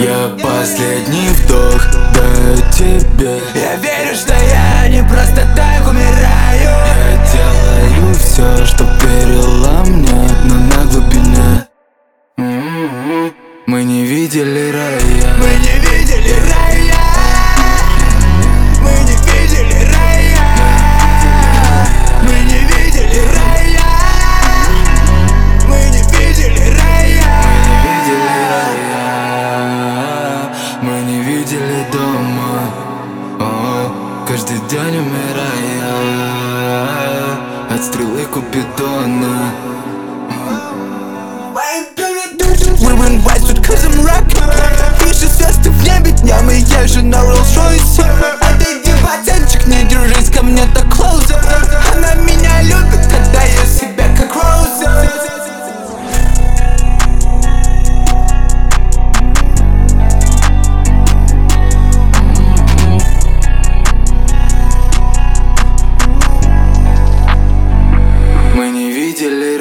Я последний вдох даю тебе. Я верю, что я не просто так умираю. Я делаю все, чтоб верила мне, но на глубине. Мы не видели рая. Мы не видели рая. Мы не видели рая. Мы не видели рая. Мы не видели рая. Мы не видели дома. Каждый день умирая от стрелы Купидона. Wearing white suit cause I'm rockin'. Выше звезды в небе днем, и я же на Rolls-Royce. Отойди, пацанчик, не держись ко мне так close. Она меня любит, когда я себя как Роуз. Мы не видели